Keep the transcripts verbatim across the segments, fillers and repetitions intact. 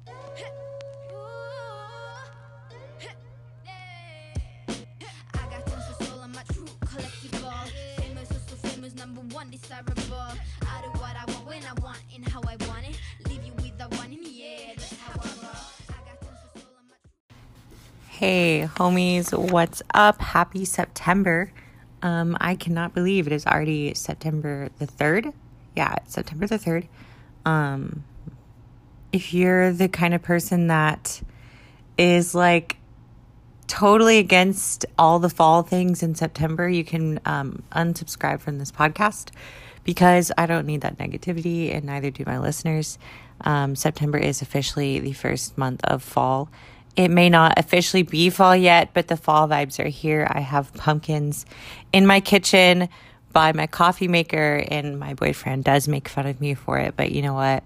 Hey, homies, what's up? Happy September. Um, I cannot believe it is already September the third. Yeah, it's September the third. Um, if you're the kind of person that is like totally against all the fall things in September, you can um, unsubscribe from this podcast because I don't need that negativity, and neither do my listeners. Um, September is officially the first month of fall. It may not officially be fall yet, but the fall vibes are here. I have pumpkins in my kitchen by my coffee maker, and my boyfriend does make fun of me for it. But you know what?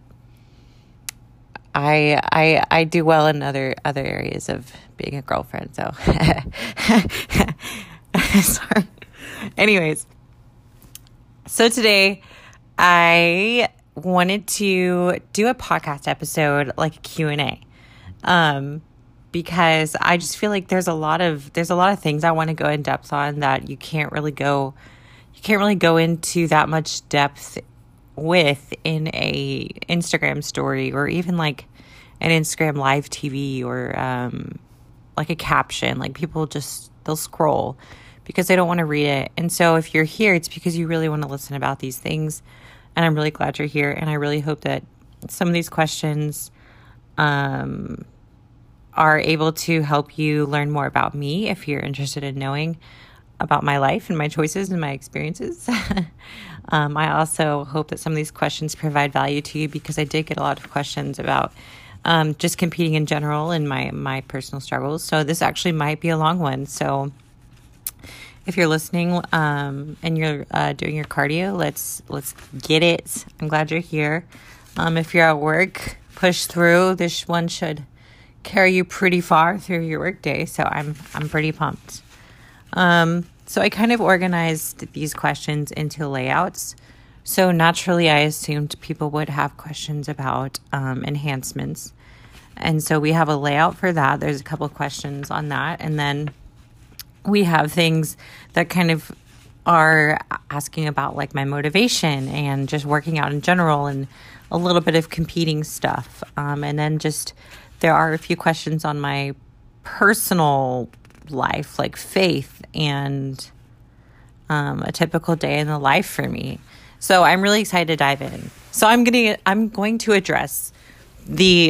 I I I do well in other other areas of being a girlfriend. So, sorry. Anyways, so today I wanted to do a podcast episode, like a Q and A. Um. Because I just feel like there's a lot of there's a lot of things I want to go in depth on that you can't really go you can't really go into that much depth with in a Instagram story, or even like an Instagram live T V, or um, like a caption. Like people just they'll scroll because they don't want to read it. And so if you're here, it's because you really want to listen about these things. And I'm really glad you're here. And I really hope that some of these questions um are able to help you learn more about me if you're interested in knowing about my life and my choices and my experiences. um, I also hope that some of these questions provide value to you, because I did get a lot of questions about um, just competing in general and my, my personal struggles. So this actually might be a long one. So if you're listening um, and you're uh, doing your cardio, let's let's get it. I'm glad you're here. Um, if you're at work, push through. This one should carry you pretty far through your workday, so I'm I'm pretty pumped. Um, so I kind of organized these questions into layouts. So naturally, I assumed people would have questions about um, enhancements, and so we have a layout for that. There's a couple of questions on that, and then we have things that kind of are asking about like my motivation and just working out in general, and a little bit of competing stuff, um, and then just there are a few questions on my personal life, like faith and um, a typical day in the life for me. So I'm really excited to dive in. So I'm gonna I'm going to address the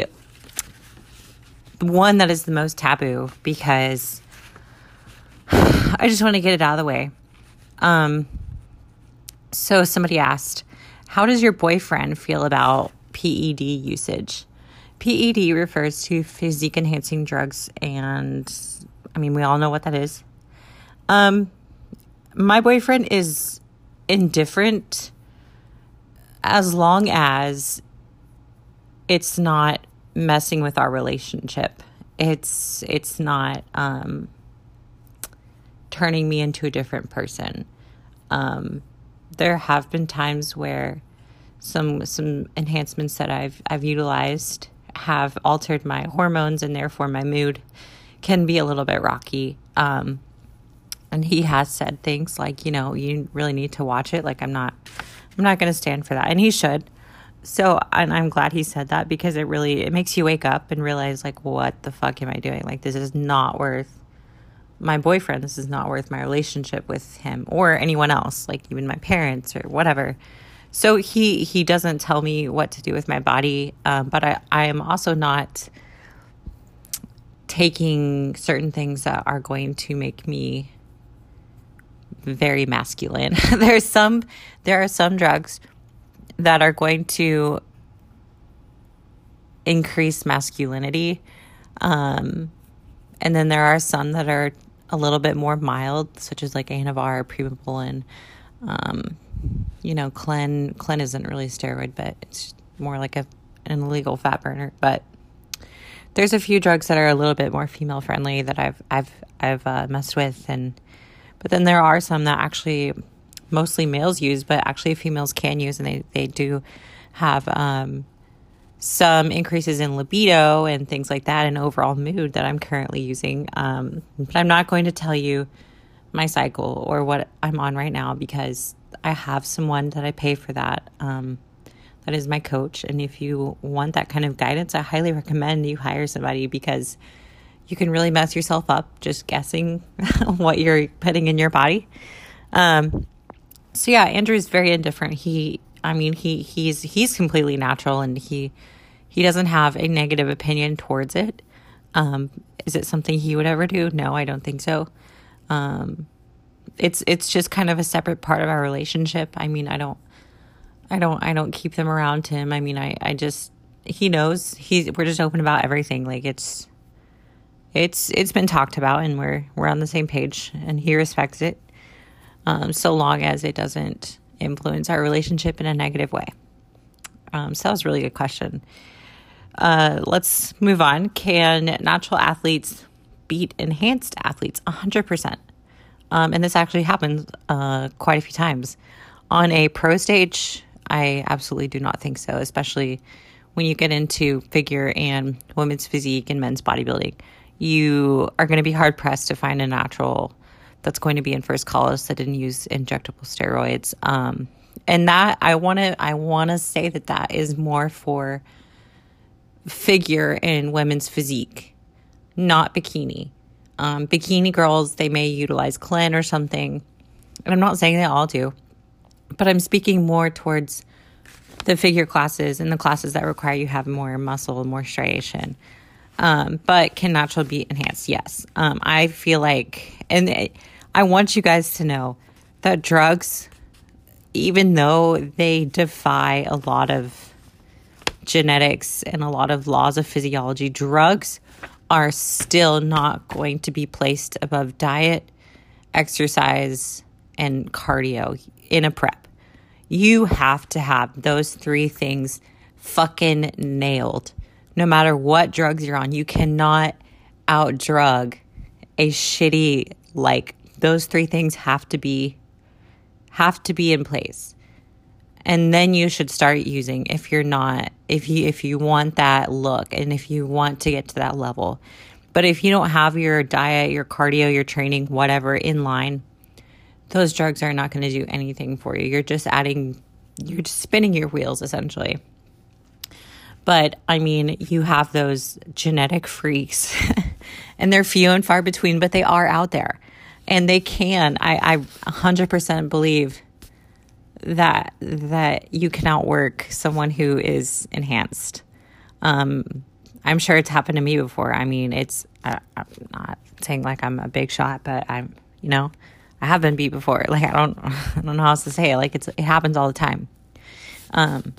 one that is the most taboo, because I just want to get it out of the way. Um. So somebody asked, how does your boyfriend feel about P E D usage? P E D refers to physique enhancing drugs, and I mean, we all know what that is. Um, my boyfriend is indifferent as long as it's not messing with our relationship. It's it's not um, turning me into a different person. Um, there have been times where some some enhancements that I've I've utilized have altered my hormones, and therefore my mood can be a little bit rocky. Um, and he has said things like, you know, you really need to watch it. Like I'm not, I'm not going to stand for that. And he should. So, and I'm glad he said that, because it really, it makes you wake up and realize like, what the fuck am I doing? Like, this is not worth my boyfriend. This is not worth my relationship with him or anyone else, like even my parents or whatever. So he, he doesn't tell me what to do with my body, um, but I, I am also not taking certain things that are going to make me very masculine. There's some, there are some drugs that are going to increase masculinity, um, and then there are some that are a little bit more mild, such as like Anavar, Primobolan. Um, you know, Clen, Clen isn't really a steroid, but it's more like a, an illegal fat burner. But there's a few drugs that are a little bit more female friendly that I've, I've, I've uh, messed with. And, but then there are some that actually mostly males use, but actually females can use, and they, they do have, um, some increases in libido and things like that and overall mood that I'm currently using. Um, but I'm not going to tell you my cycle or what I'm on right now because I have someone that I pay for that. Um, that is my coach. And if you want that kind of guidance, I highly recommend you hire somebody because you can really mess yourself up just guessing what you're putting in your body. Um, so yeah, Andrew is very indifferent. He, I mean, he, he's, he's completely natural and he, he doesn't have a negative opinion towards it. Um, is it something he would ever do? No, I don't think so. Um, it's, it's just kind of a separate part of our relationship. I mean, I don't, I don't, I don't keep them around him. I mean, I, I just, he knows he's, we're just open about everything. Like it's, it's, it's been talked about and we're, we're on the same page and he respects it. Um, so long as it doesn't influence our relationship in a negative way. Um, so that was a really good question. Uh, let's move on. Can natural athletes beat enhanced athletes? one hundred percent. Um, and this actually happens uh, quite a few times. On a pro stage, I absolutely do not think so, especially when you get into figure and women's physique and men's bodybuilding. You are going to be hard-pressed to find a natural that's going to be in first college that didn't use injectable steroids. Um, and that, I want to I want to say that that is more for figure and women's physique, not bikini. Um, bikini girls, they may utilize Clen or something. And I'm not saying they all do. But I'm speaking more towards the figure classes and the classes that require you have more muscle, more striation. Um, but can natural be enhanced? Yes. Um, I feel like, and it, I want you guys to know that drugs, even though they defy a lot of genetics and a lot of laws of physiology, drugs are still not going to be placed above diet, exercise, and cardio in a prep. You have to have those three things fucking nailed. No matter what drugs you're on, you cannot out-drug a shitty, like, those three things have to be, have to be in place. And then you should start using if you're not, if you, if you want that look and if you want to get to that level. But if you don't have your diet, your cardio, your training, whatever in line, those drugs are not going to do anything for you. You're just adding, you're just spinning your wheels essentially. But I mean, you have those genetic freaks and they're few and far between, but they are out there and they can, I, I one hundred percent believe that, that you can outwork someone who is enhanced. Um, I'm sure it's happened to me before. I mean, it's, I, I'm not saying like I'm a big shot, but I'm, you know, I have been beat before. Like, I don't, I don't know how else to say it. Like, it's, it happens all the time. Um,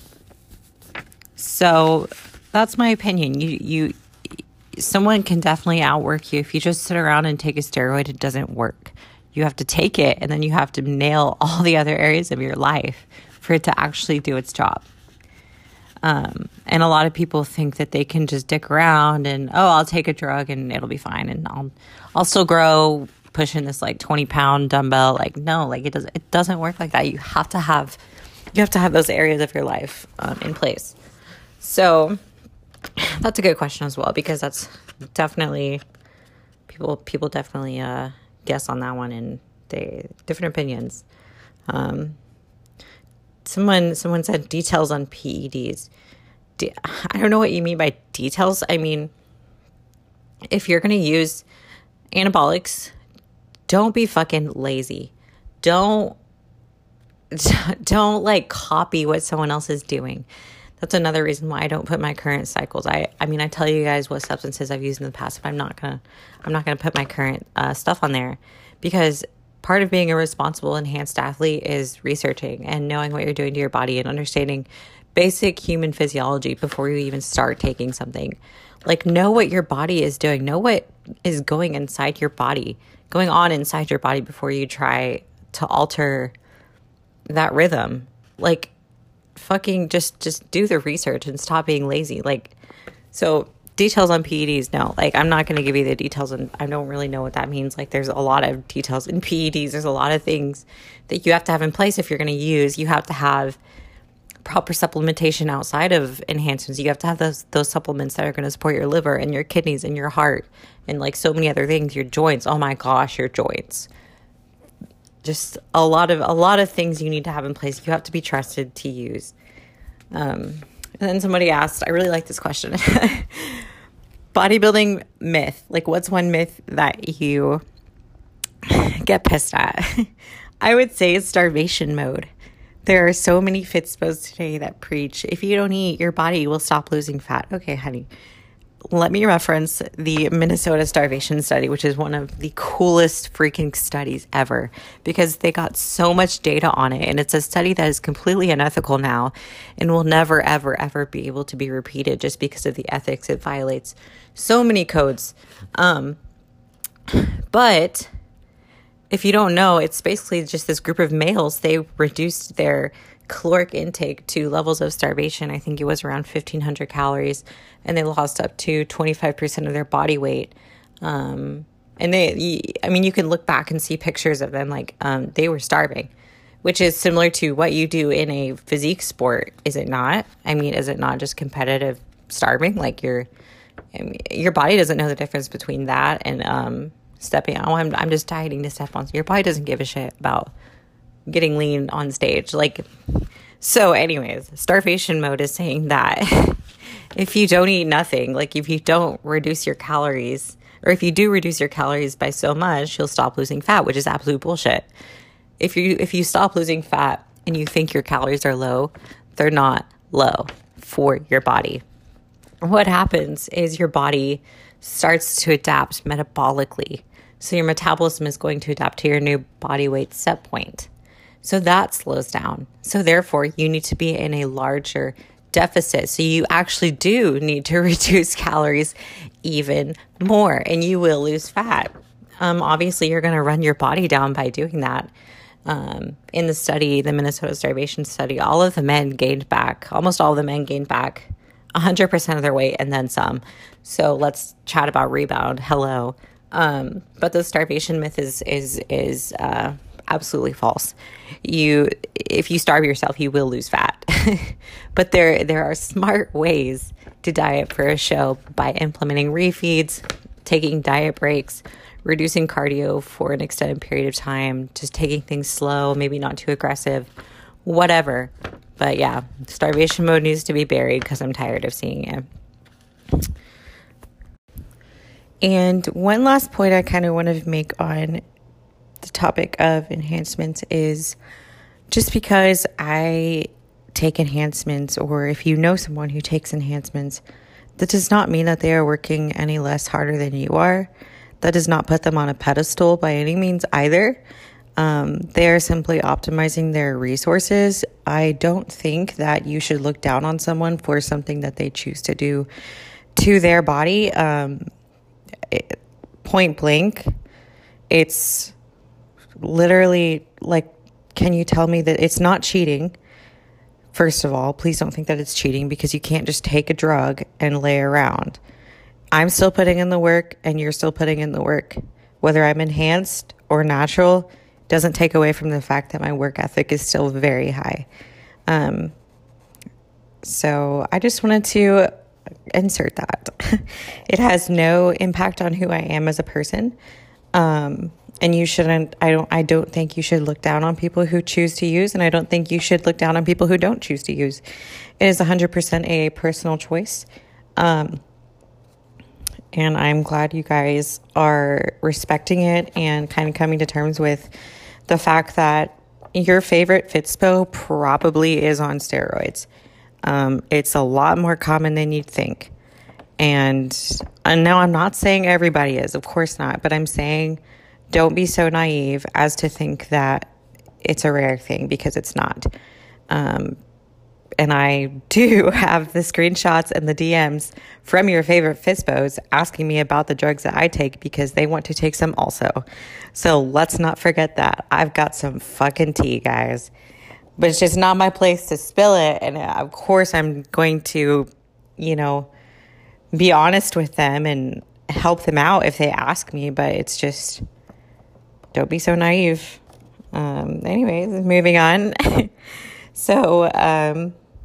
so that's my opinion. You, you, someone can definitely outwork you. If you just sit around and take a steroid, it doesn't work. You have to take it and then you have to nail all the other areas of your life for it to actually do its job. Um, and a lot of people think that they can just dick around and, oh, I'll take a drug and it'll be fine. And I'll, I'll still grow pushing this like twenty pound dumbbell. Like, no, like it doesn't, it doesn't work like that. You have to have, you have to have those areas of your life, um, in place. So that's a good question as well, because that's definitely people, people definitely, uh, guess on that one and they, different opinions. Um, someone, someone said details on P E Ds. De- I don't know what you mean by details. I mean, if you're going to use anabolics, don't be fucking lazy. Don't, don't like copy what someone else is doing. That's another reason why I don't put my current cycles. I, I mean, I tell you guys what substances I've used in the past, but I'm not gonna, I'm not gonna put my current uh, stuff on there, because part of being a responsible enhanced athlete is researching and knowing what you're doing to your body and understanding basic human physiology before you even start taking something. Like, know what your body is doing. Know what is going inside your body, going on inside your body before you try to alter that rhythm. Like, fucking just just do the research and stop being lazy. Like, so details on P E Ds, no, like I'm not going to give you the details, and I don't really know what that means. Like, there's a lot of details in P E Ds. There's a lot of things that you have to have in place if you're going to use. You have to have proper supplementation outside of enhancements. You have to have those those supplements that are going to support your liver and your kidneys and your heart and like so many other things, your joints. Oh my gosh, your joints. Just a lot of a lot of things you need to have in place. You have to be trusted to use. Um, and then somebody asked, I really like this question. Bodybuilding myth. Like, what's one myth that you get pissed at? I would say it's starvation mode. There are so many fitspos today that preach, if you don't eat, your body will stop losing fat. Okay, honey. Let me reference the Minnesota starvation study, which is one of the coolest freaking studies ever because they got so much data on it. And it's a study that is completely unethical now and will never, ever, ever be able to be repeated just because of the ethics. It violates so many codes. Um, but if you don't know, it's basically just this group of males. They reduced their caloric intake to levels of starvation. I think it was around fifteen hundred calories, and they lost up to twenty-five percent of their body weight. Um, and they, I mean, you can look back and see pictures of them, like um, they were starving, which is similar to what you do in a physique sport, is it not? I mean, is it not just competitive starving? Like your, I mean, your body doesn't know the difference between that and um, stepping. Oh, I'm I'm just dieting to step on. Your body doesn't give a shit about getting lean on stage. Like, so anyways, starvation mode is saying that if you don't eat nothing, like if you don't reduce your calories, or if you do reduce your calories by so much, you'll stop losing fat, which is absolute bullshit. If you if you stop losing fat and you think your calories are low, they're not low for your body. What happens is your body starts to adapt metabolically. So your metabolism is going to adapt to your new body weight set point. So that slows down. So therefore, you need to be in a larger deficit. So you actually do need to reduce calories even more, and you will lose fat. Um, obviously, you're going to run your body down by doing that. Um, in the study, the Minnesota starvation study, all of the men gained back, almost all of the men gained back one hundred percent of their weight and then some. So let's chat about rebound. Hello. Um, but the starvation myth is, is, is, uh, absolutely false. You, if you starve yourself, you will lose fat. But there, there are smart ways to diet for a show by implementing refeeds, taking diet breaks, reducing cardio for an extended period of time, just taking things slow, maybe not too aggressive, whatever. But yeah, starvation mode needs to be buried because I'm tired of seeing it. And one last point I kind of want to make on the topic of enhancements is just because I take enhancements, or if you know someone who takes enhancements, that does not mean that they are working any less harder than you are. That does not put them on a pedestal by any means either. Um, they are simply optimizing their resources. I don't think that you should look down on someone for something that they choose to do to their body. Um, it, point blank, it's literally like, can you tell me that it's not cheating? First of all, please don't think that it's cheating, because you can't just take a drug and lay around. I'm still putting in the work and you're still putting in the work. Whether I'm enhanced or natural doesn't take away from the fact that my work ethic is still very high. Um, so I just wanted to insert that. It has no impact on who I am as a person. Um, and you shouldn't, I don't, I don't think you should look down on people who choose to use, and I don't think you should look down on people who don't choose to use. It is one hundred percent a personal choice. Um, and I'm glad you guys are respecting it and kind of coming to terms with the fact that your favorite Fitspo probably is on steroids. Um, it's a lot more common than you'd think. And, and now I'm not saying everybody is, of course not, but I'm saying don't be so naive as to think that it's a rare thing, because it's not. Um, and I do have the screenshots and the D Ms from your favorite Fitspos asking me about the drugs that I take, because they want to take some also. So let's not forget that. I've got some fucking tea, guys. But it's just not my place to spill it. And of course, I'm going to, you know, be honest with them and help them out if they ask me. But it's just, don't be so naive. Um, anyways, moving on. So, um,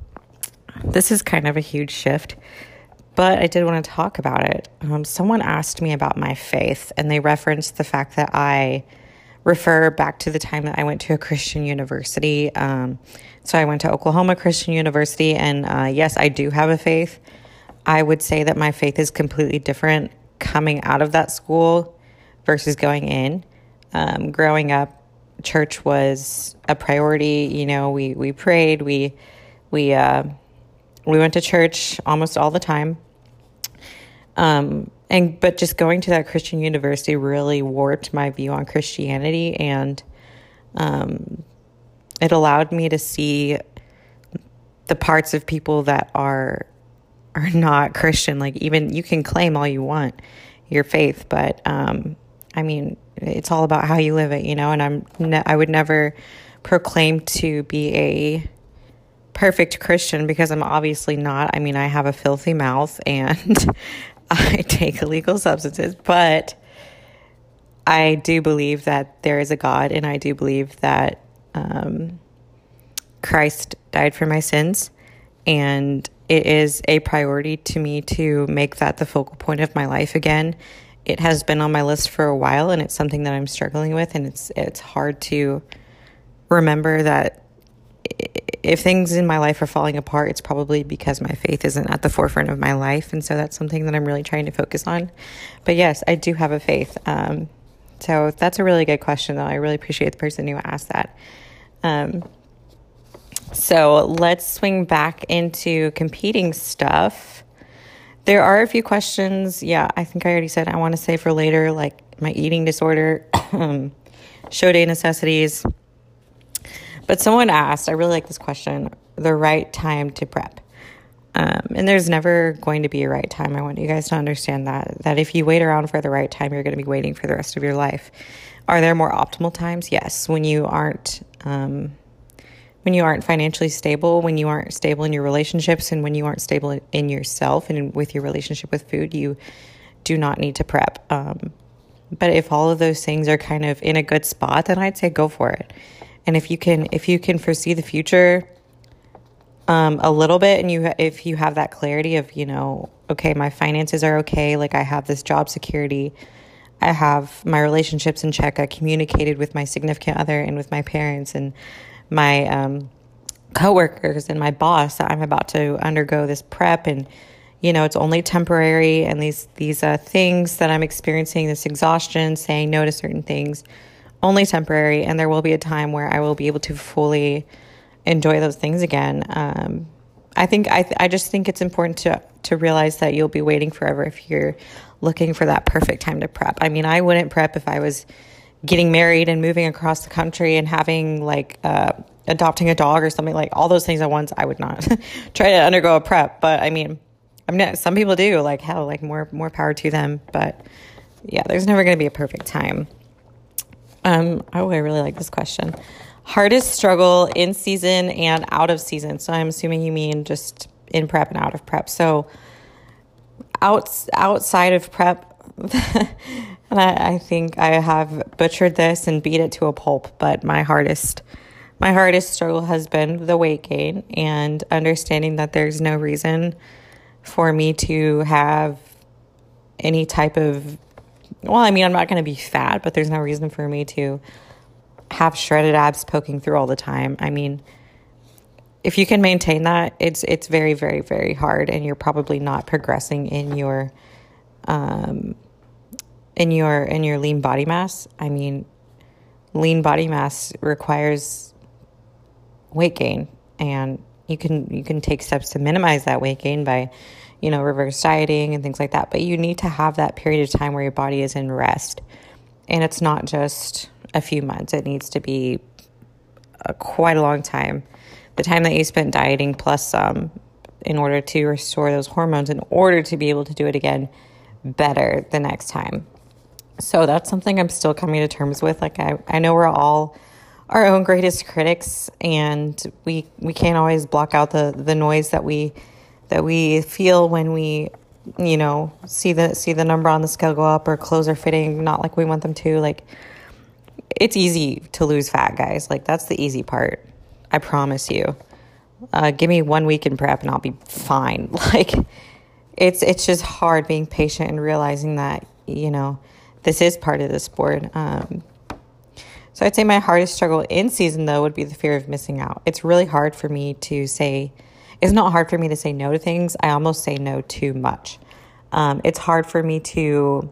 this is kind of a huge shift, but I did want to talk about it. Um, someone asked me about my faith, and they referenced the fact that I refer back to the time that I went to a Christian university. Um, so I went to Oklahoma Christian University, and uh, yes, I do have a faith. I would say that my faith is completely different coming out of that school versus going in. Um, growing up, church was a priority. You know, we, we prayed, we, we, uh, we went to church almost all the time. Um, and, but just going to that Christian university really warped my view on Christianity. And, um, it allowed me to see the parts of people that are, are not Christian. Like, even you can claim all you want your faith, but, um, I mean, it's all about how you live it, you know, and I'm, ne- I would never proclaim to be a perfect Christian because I'm obviously not. I mean, I have a filthy mouth and I take illegal substances, but I do believe that there is a God, and I do believe that, um, Christ died for my sins, and it is a priority to me to make that the focal point of my life again. It has been on my list for a while, and it's something that I'm struggling with, and it's it's hard to remember that if things in my life are falling apart, it's probably because my faith isn't at the forefront of my life, and so that's something that I'm really trying to focus on. But yes, I do have a faith. Um, so that's a really good question, though. I really appreciate the person who asked that. Um, so let's swing back into competing stuff. There are a few questions. Yeah, I think I already said I want to say for later, like my eating disorder, show day necessities. But someone asked, I really like this question, the right time to prep. Um, and there's never going to be a right time. I want you guys to understand that, that if you wait around for the right time, you're going to be waiting for the rest of your life. Are there more optimal times? Yes. When you aren't, um, when you aren't financially stable, when you aren't stable in your relationships, and when you aren't stable in, in yourself and in, with your relationship with food, you do not need to prep. Um, but if all of those things are kind of in a good spot, then I'd say go for it. And if you can, if you can foresee the future, um, a little bit, and you, if you have that clarity of, you know, okay, my finances are okay. Like, I have this job security. I have my relationships in check. I communicated with my significant other and with my parents and my um, coworkers and my boss. I'm about to undergo this prep, and, you know, it's only temporary. And these, these uh, things that I'm experiencing, this exhaustion, saying no to certain things, only temporary. And there will be a time where I will be able to fully enjoy those things again. Um, I think, I, th- I just think it's important to, to realize that you'll be waiting forever if you're looking for that perfect time to prep. I mean, I wouldn't prep if I was getting married and moving across the country and having like, uh, adopting a dog or something, like all those things at once. I would not try to undergo a prep, but I mean, I'm not, some people do, like, hell, like more, more power to them. But yeah, there's never going to be a perfect time. Um, oh, I really like this question. Hardest struggle in season and out of season. So I'm assuming you mean just in prep and out of prep. So out, outside of prep, and I, I think I have butchered this and beat it to a pulp, but my hardest, my hardest struggle has been the weight gain and understanding that there's no reason for me to have any type of, well, I mean, I'm not going to be fat, but there's no reason for me to have shredded abs poking through all the time. I mean, if you can maintain that, it's it's very, very, very hard, and you're probably not progressing in your um in your in your lean body mass. I mean, lean body mass requires weight gain, and you can you can take steps to minimize that weight gain by, you know, reverse dieting and things like that. But you need to have that period of time where your body is in rest, and it's not just a few months. It needs to be a, quite a long time. The time that you spent dieting plus some, um, in order to restore those hormones, in order to be able to do it again better the next time. So that's something I'm still coming to terms with. Like, I, I know we're all our own greatest critics, and we we can't always block out the, the noise that we that we feel when we, you know, see the see the number on the scale go up, or clothes are fitting not like we want them to. Like, it's easy to lose fat, guys. Like, that's the easy part. I promise you. Uh, give me one week in prep and I'll be fine. Like, it's it's just hard being patient and realizing that, you know, this is part of the sport. Um, so I'd say my hardest struggle in season, though, would be the fear of missing out. It's really hard for me to say, it's not hard for me to say no to things. I almost say no too much. Um, it's hard for me to,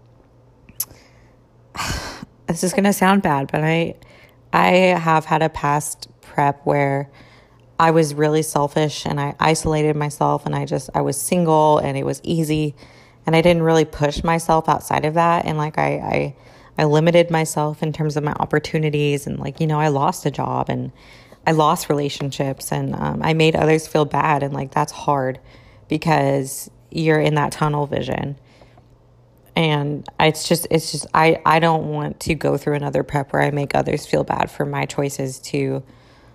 this is going to sound bad, but I, I have had a past prep where I was really selfish and I isolated myself and I just, I was single and it was easy and I didn't really push myself outside of that. And like, I, I, I limited myself in terms of my opportunities and like, you know, I lost a job and I lost relationships and um, I made others feel bad. And like, that's hard because you're in that tunnel vision. And it's just, it's just, I, I don't want to go through another prep where I make others feel bad for my choices to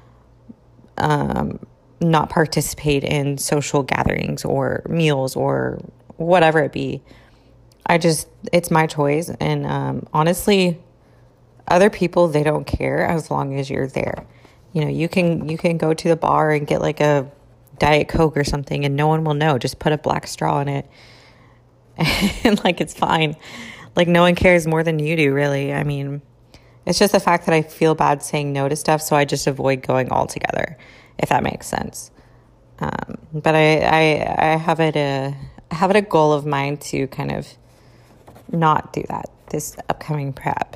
um, not participate in social gatherings or meals or whatever it be. I just, it's my choice. And um, honestly, other people, they don't care as long as you're there. You know, you can, you can go to the bar and get like a Diet Coke or something and no one will know. Just put a black straw in it. And like, it's fine. Like, no one cares more than you do, really. I mean, it's just the fact that I feel bad saying no to stuff. So I just avoid going altogether, if that makes sense. Um, but I, I, I have it a, I have it a goal of mine to kind of not do that this upcoming prep.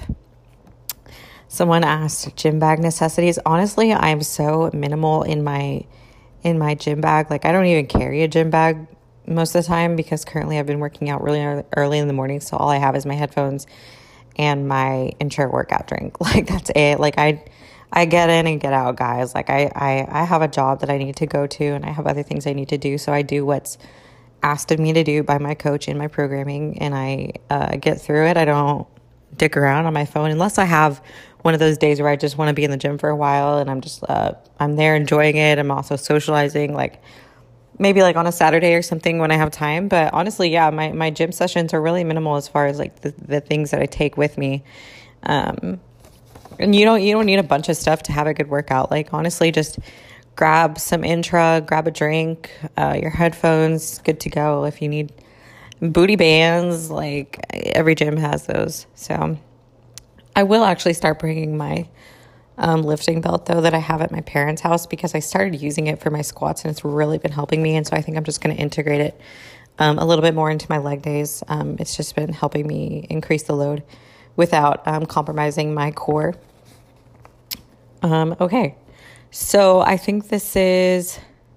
Someone asked gym bag necessities. Honestly, I'm so minimal in my, in my gym bag. Like, I don't even carry a gym bag most of the time because currently I've been working out really early in the morning. So all I have is my headphones and my intra workout drink. Like, that's it. Like, I, I get in and get out, guys. Like, I, I, I have a job that I need to go to and I have other things I need to do. So I do what's asked of me to do by my coach in my programming and I uh, get through it. I don't dick around on my phone unless I have one of those days where I just want to be in the gym for a while and I'm just, uh, I'm there enjoying it. I'm also socializing, like, maybe like on a Saturday or something when I have time. But honestly, yeah, my, my gym sessions are really minimal as far as like the, the things that I take with me. Um, and you don't, you don't need a bunch of stuff to have a good workout. Like, honestly, just grab some intra, grab a drink, uh, your headphones, good to go. If you need booty bands, like every gym has those. So I will actually start bringing my Um, lifting belt, though, that I have at my parents' house because I started using it for my squats and it's really been helping me. And so I think I'm just going to integrate it um, a little bit more into my leg days. Um, it's just been helping me increase the load without um, compromising my core. Um, okay, so I think this is,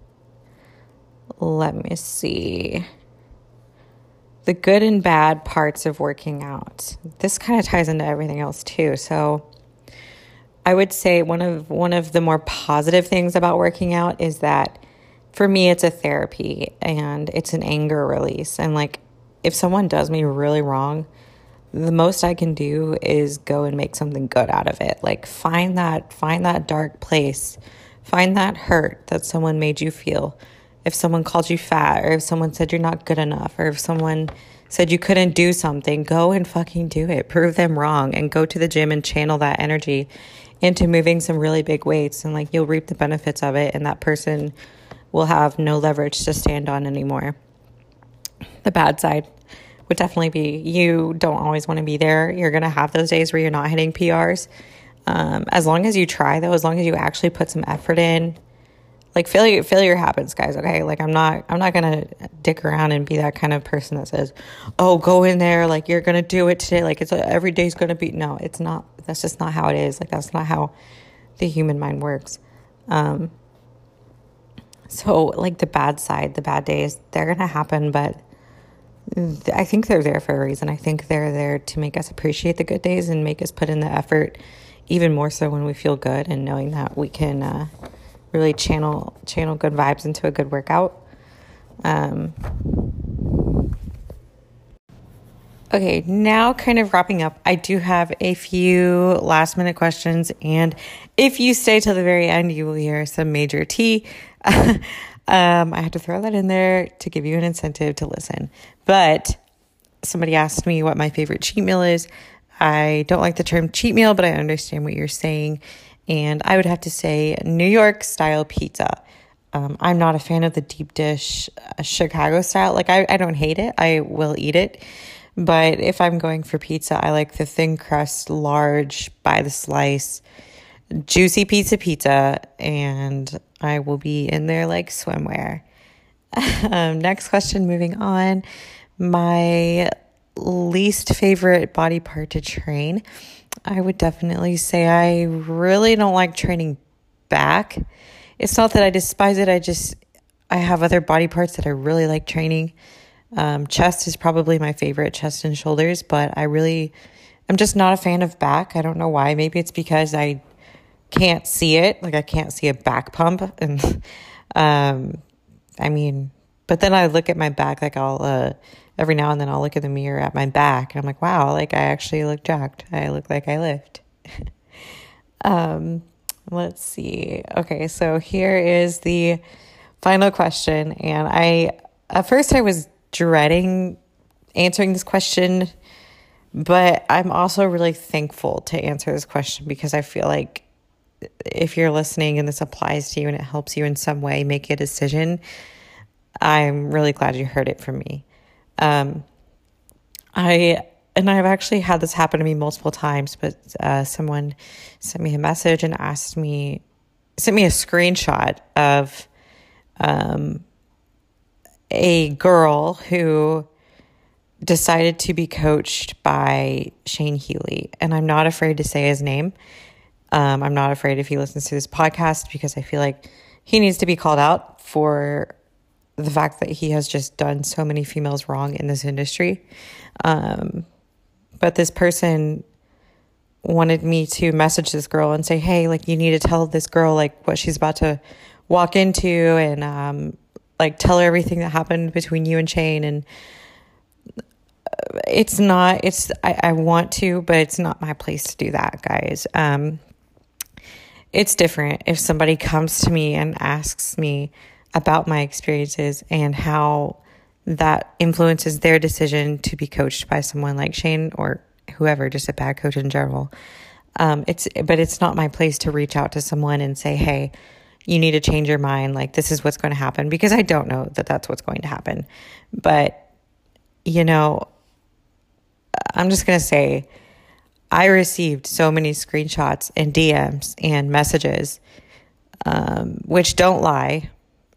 let me see, the good and bad parts of working out. This kind of ties into everything else too. So I would say one of one of the more positive things about working out is that for me, it's a therapy and it's an anger release. And like, if someone does me really wrong, the most I can do is go and make something good out of it. Like, find that, find that dark place, find that hurt that someone made you feel. If someone called you fat, or if someone said you're not good enough, or if someone said you couldn't do something, go and fucking do it. Prove them wrong and go to the gym and channel that energy into moving some really big weights, and like, you'll reap the benefits of it, and that person will have no leverage to stand on anymore. The bad side would definitely be you don't always want to be there. You're going to have those days where you're not hitting P Rs. Um, as long as you try, though, as long as you actually put some effort in, like, failure failure happens, guys, okay? Like, I'm not I'm not going to dick around and be that kind of person that says, oh, go in there, like, you're going to do it today, like, it's a, every day's going to be, no, it's not. That's just not how it is. Like, that's not how the human mind works. Um, so, like, the bad side, the bad days, they're going to happen, but I think they're there for a reason. I think they're there to make us appreciate the good days and make us put in the effort even more so when we feel good, and knowing that we can uh, really channel channel good vibes into a good workout. Um, okay, now kind of wrapping up, I do have a few last minute questions, and if you stay till the very end, you will hear some major tea. Um, I had to throw that in there to give you an incentive to listen. But somebody asked me what my favorite cheat meal is. I don't like the term cheat meal, but I understand what you're saying. And I would have to say New York style pizza. Um, I'm not a fan of the deep dish uh, Chicago style. Like, I, I don't hate it. I will eat it. But if I'm going for pizza, I like the thin crust, large, by the slice, juicy pizza pizza. And I will be in there like swimwear. um, next question, moving on. My least favorite body part to train. I would definitely say I really don't like training back. It's not that I despise it. I just, I have other body parts that I really like training. Um, chest is probably my favorite, chest and shoulders, but I really, I'm just not a fan of back. I don't know why. Maybe it's because I can't see it. Like I can't see a back pump. And, um, I mean, but then I look at my back, like I'll, uh, every now and then I'll look in the mirror at my back and I'm like, wow, like I actually look jacked. I look like I lift. um, Let's see. Okay, so here is the final question. And I, at first I was dreading answering this question, but I'm also really thankful to answer this question because I feel like if you're listening and this applies to you and it helps you in some way make a decision, I'm really glad you heard it from me. Um, I... And I've actually had this happen to me multiple times, but uh, someone sent me a message and asked me, sent me a screenshot of um, a girl who decided to be coached by Shane Healy. And I'm not afraid to say his name. Um, I'm not afraid if he listens to this podcast because I feel like he needs to be called out for the fact that he has just done so many females wrong in this industry. Um, But this person wanted me to message this girl and say, hey, like, you need to tell this girl, like, what she's about to walk into and, um, like, tell her everything that happened between you and Shane. And it's not, it's, I, I want to, but it's not my place to do that, guys. Um, it's different if somebody comes to me and asks me about my experiences and how that influences their decision to be coached by someone like Shane or whoever, just a bad coach in general. Um, it's, but it's not my place to reach out to someone and say, hey, you need to change your mind. Like, this is what's going to happen, because I don't know that that's what's going to happen. But, you know, I'm just going to say, I received so many screenshots and D Ms and messages, um, which don't lie,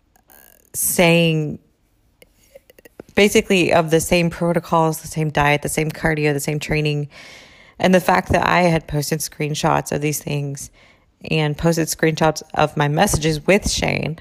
saying basically of the same protocols, the same diet, the same cardio, the same training. And the fact that I had posted screenshots of these things and posted screenshots of my messages with Shane,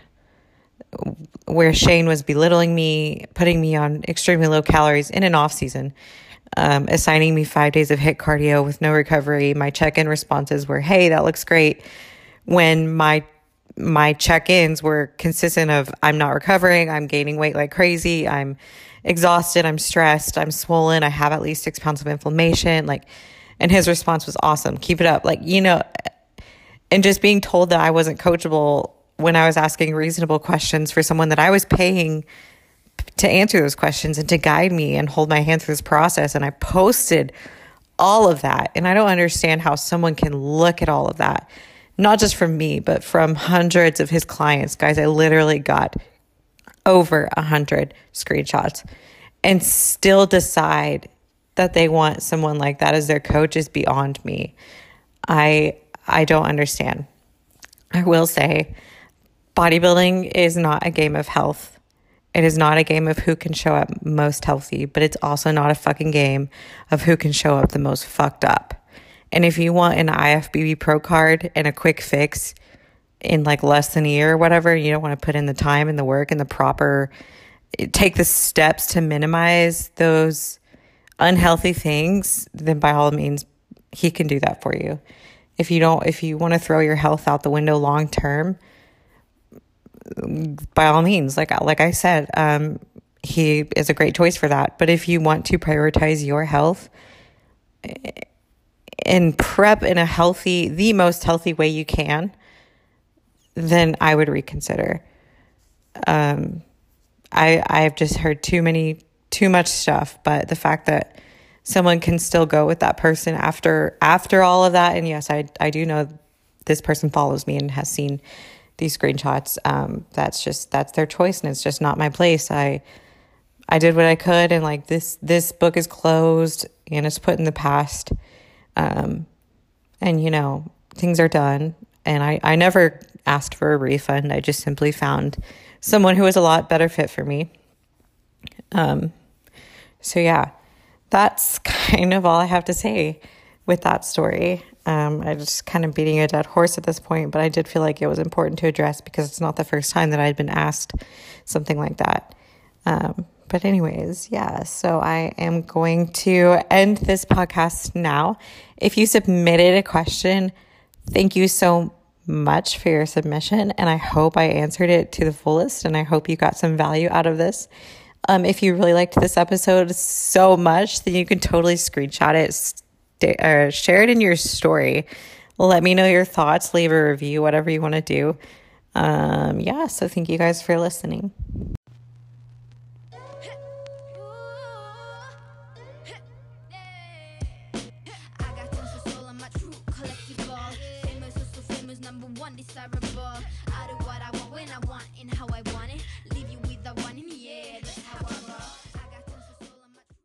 where Shane was belittling me, putting me on extremely low calories in an off season, um, assigning me five days of HIIT cardio with no recovery. My check-in responses were, hey, that looks great. When my my check-ins were consistent of, I'm not recovering, I'm gaining weight like crazy, I'm exhausted, I'm stressed, I'm swollen, I have at least six pounds of inflammation. Like, and his response was awesome. Keep it up. Like, you know, and just being told that I wasn't coachable when I was asking reasonable questions for someone that I was paying to answer those questions and to guide me and hold my hand through this process. And I posted all of that. And I don't understand how someone can look at all of that, not just from me, but from hundreds of his clients. Guys, I literally got over a hundred screenshots and still decide that they want someone like that as their coach is beyond me. I, I don't understand. I will say bodybuilding is not a game of health. It is not a game of who can show up most healthy, but it's also not a fucking game of who can show up the most fucked up. And if you want an I F B B Pro card and a quick fix in like less than a year or whatever, you don't want to put in the time and the work and the proper, take the steps to minimize those unhealthy things, then by all means, he can do that for you. If you don't, if you want to throw your health out the window long term, by all means, like, like I said, um, he is a great choice for that. But if you want to prioritize your health and prep in a healthy, the most healthy way you can, then I would reconsider. Um, I, I've just heard too many, too much stuff, but the fact that someone can still go with that person after, after all of that. And yes, I, I do know this person follows me and has seen these screenshots. Um, that's just, that's their choice, and it's just not my place. I, I did what I could, and like this, this book is closed and it's put in the past. Um, and you know, things are done, and I, I never asked for a refund. I just simply found someone who was a lot better fit for me. Um, so yeah, that's kind of all I have to say with that story. Um, I'm just kind of beating a dead horse at this point, but I did feel like it was important to address because it's not the first time that I'd been asked something like that. Um, but anyways, yeah, so I am going to end this podcast now. If you submitted a question, thank you so much for your submission, and I hope I answered it to the fullest, and I hope you got some value out of this. Um, if you really liked this episode so much, then you can totally screenshot it, st- or share it in your story. Let me know your thoughts, leave a review, whatever you want to do. Um, yeah, so thank you guys for listening. Desirable. I do what I want when I want and how I want it.